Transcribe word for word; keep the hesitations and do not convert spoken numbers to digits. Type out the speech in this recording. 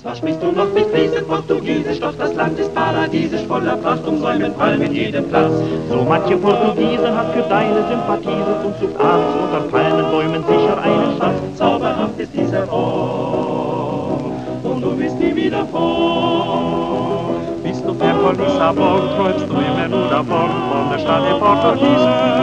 Zwar sprichst du noch mit fließend Portugiesisch, doch das Land ist paradiesisch, voller Pracht, umsäumen Palmen jeden Platz. So manche Portugiese hat für deine Sympathie und sucht abends unter Palmenbäumen sicher einen Schatz. Zauberhaft ist dieser Ort, und du bist nie wieder fort. Bist du fern von Lissabon, träumst du immer nur davon, von der Stadt der Portugiesen.